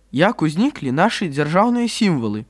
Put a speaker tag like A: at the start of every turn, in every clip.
A: Як узніклі нашы дзяржаўныя сімвалы?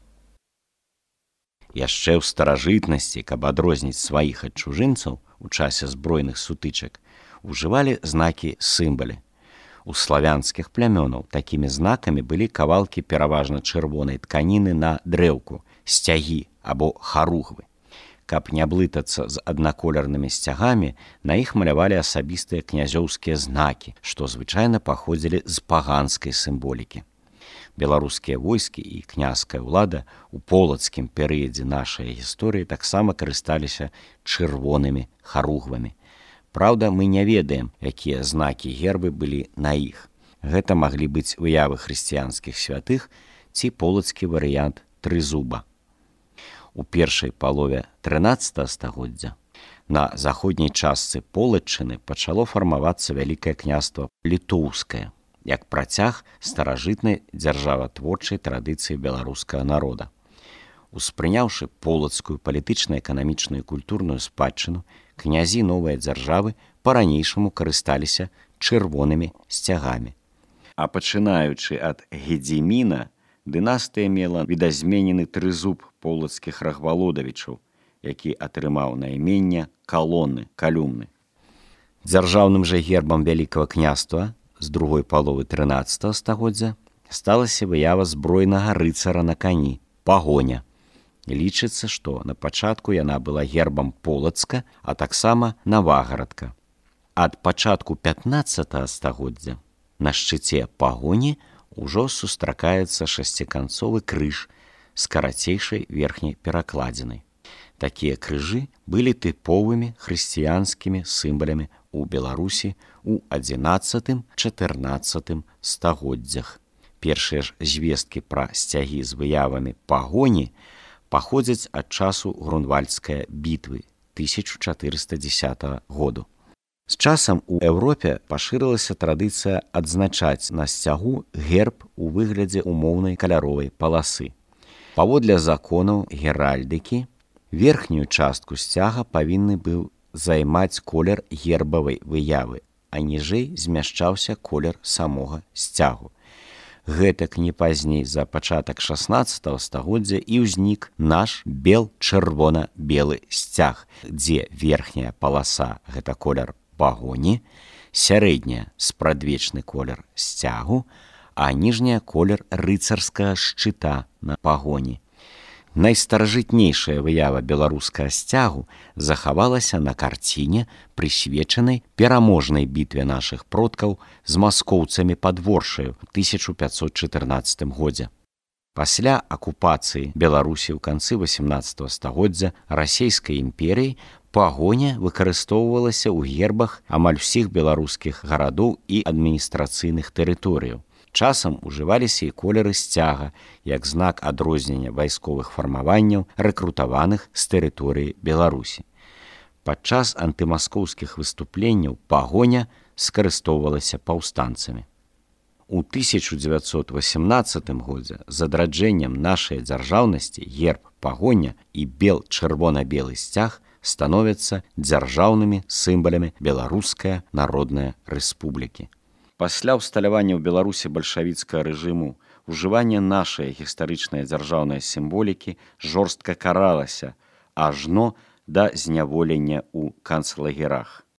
B: Яшчэ ў старажытнасці, каб адрозніць сваіх ад чужынцаў у часе збройных сутычак, ужывалі знакі-сімвалы. У славянскіх плямёнаў такімі знакамі былі кавалкі пераважна чырвонай тканіны на дрэўку, сцягі або харугвы. Каб не блытацца з аднаколернымі сцягамі, на іх малявалі асабістыя князёўскія знакі, што звычайна паходзілі з паганскай сімволікі. Беларускія войскі і княжская ўлада ў полацкім перыядзе нашай гісторыі таксама карысталіся чырвонымі харугвамі. Праўда, мы не ведаем, якія знакі гербы былі на іх. Гэта маглі быць выявы хрысціянскіх святых ці полацкі варыянт трызуба. У першай палове 13 стагоддзя на заходняй частцы Полаччыны пачало фармавацца вялікае княства літоўскае, як працяг старажытнай дзяржаватворчай традыцыі беларускага народа. Успрыняўшы полацкую палітычна-эканамічную і культурную спадчыну, князі новай дзяржавы па-ранейшаму карысталіся чырвонымі сцягамі. А пачынаючы ад Гедзіміна, дынастыя мела відазменены трызуб полацкіх рахвалодавічаў, які атрымаў найменне калюмны. Дзяржаўным жа гербам вялікага княства з другой паловы 13 стагоддзя сталася выява збройнага рыцара на кані – пагоня. Лічыцца, што на пачатку яна была гербам Полацка, а таксама Навагарадка. Ад пачатку 15 стагоддзя на шчыце пагоні ўжо сустракаецца шасціканцовы крыж з карацейшай верхняй перакладзінай. Такія крыжы былі тыповымі хрысціянскімі сімвалямі ў Беларусі ў 11-14 стагоддзях. Першыя ж звесткі пра сцягі з выявамі пагоні паходзяць ад часу Грунвальдскай бітвы 1410 году. З часам у Еўропе пашырылася традыцыя адзначаць на сцягу герб у выглядзе умоўнай каляровай паласы. Паводле законаў геральдыкі, верхнюю частку сцяга павінны быў займаць колер гербавай выявы, а ніжэй змяшчаўся колер самога сцягу. Гэтак не пазней за пачатак 16 стагоддзя і ўзнік наш бел-чырвона-белы сцяг, дзе верхняя паласа – гэта колер пагоні, сярэдняя – спрадвечны колер сцягу, а ніжняя – колер рыцарскага шчыта на пагоні. Найстаражытнейшая выява беларускага сцягу захавалася на карціне, прысвечанай пераможнай бітве нашых продкаў з маскоўцамі пад Воршаю ў 1514 годзе. Пасля акупацыі Беларусі ў канцы 18 стагоддзя Расейскай імперыі пагоня выкарыстоўвалася ў гербах амаль усіх беларускіх гарадоў і адміністрацыйных тэрыторыяў. Часам ужываліся і колеры сцяга, як знак адрознення вайсковых фармаванняў, рэкрутаваных з тэрыторыі Беларусі. Падчас антымаскоўскіх выступленняў пагоня скарыстоўвалася паўстанцамі. У 1918 годзе з адраджэннем нашай дзяржаўнасці герб пагоня і бел-чырвона-белы сцяг становяцца дзяржаўнымі сімвалямі Беларускай Народнай Рэспублікі. Пасля ўсталявання ў Беларусі бальшавіцкага рэжыму ужыванне нашай гістарычнай дзяржаўнай сімволікі жорстка каралася, ажно да зняволення ў канцлагерах.